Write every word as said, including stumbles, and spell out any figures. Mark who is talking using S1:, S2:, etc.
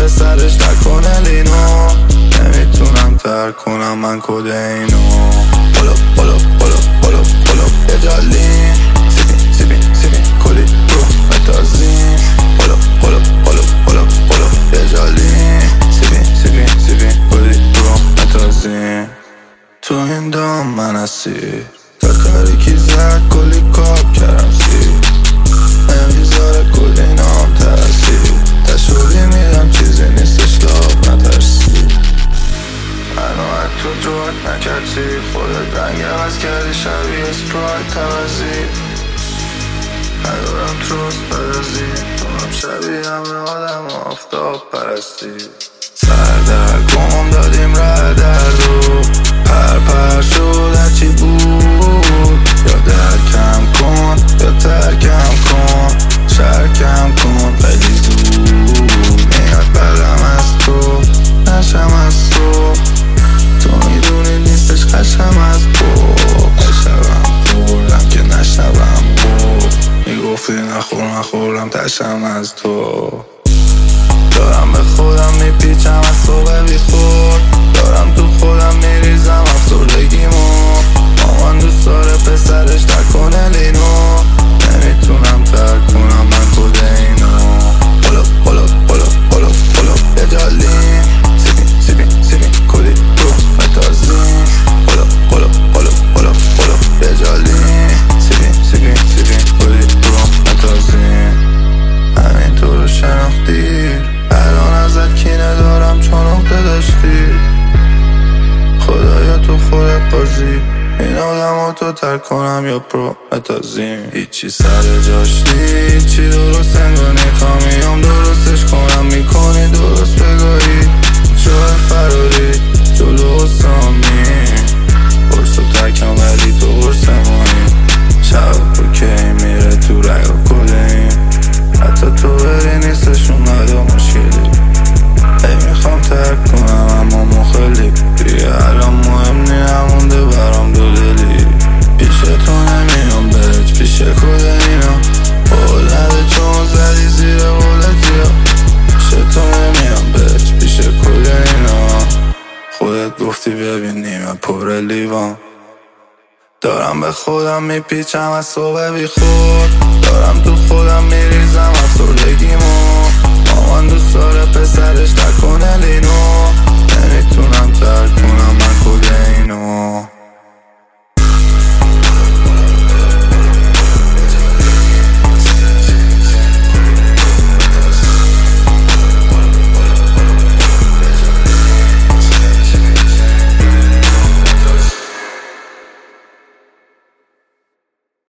S1: پسرش نکنه لینو. نمیتونم ترک کنم من کد اینو. بالا بالا بالا بالا بالا یه جالین سیبین سیبین سیبین کلی برو متازین. بالا بالا بالا بالا بالا یه جالین سیبین سیبین سیبین کلی برو متازین. تو این دام من اسیر تا کاری کی زد کلی کاب کردم سیر. نمیذاره کلی نام ترسید تشوری میرم چیزی نیستش لاب نترسی. منو از تو جوت نکردی خودت رنگ عوض کردی شبیه اسپرایت توزی. ندارم تروست برازی تونم شبیه همه آدم آفتاب پرستی. سر در گم دادیم ره دردو پر پر شد هرچی بود. یا درکم کن یا ترکم کن شرکم کن خیلی زود. میاد بدم از تو نشم از تو. تو میدونی نیستش خشم از تو. نشبم خوردم که نشبم بود. میگفتی نخور نخورم تشم از تو. دارم به خودم میپیچم از صبح بی خود. دارم تو خودم میریزم افسردگیمو. مامان دوست داره پسرش نکنه لینو. نمیتونم ترک کنم من کد اینو. بالا بالا بالا بالا بالا یه جالین سیبین سیبین سیبین کلی برو متازین. بالا بالا بالا بالا بالا یه جالین سیبین سیبین سیبین کلی برو متازین. همینطور رو شناختی الان ازت کینه دارم چون عقده داشتی. خدایا تو خودت بازی این آدم ها تو ترک کنم یا پرو متازیم. هیچی سر جاش نی هیچی درست انگانی تا میام درستش کنم. میکنی درست بگاهی جای فراری جلو سامی. برس و ترکم ولی تو برس مایی. شب رو کی میره تو رگ و کلیم. حتی تو بری نیستشون ندا مشکلی. ای میخوام ترک کنم اما مخلی دیگه الان مهم نی نمونده برام دو دلی. پیش تو نمیام بهت پیش کد اینا. قول نده چون زدی زیر قولتی ها. پیش تو نمیام بهت پیش کد اینا. خودت گفتی ببین نیمه پر لیوان. دارم به خودم میپیچم از صبح بی خود. دارم تو خودم میریزم افسردگیمو. مامان دوست داره پسرش نکنه لینو. نمیتونم ترک کنم من کد اینو.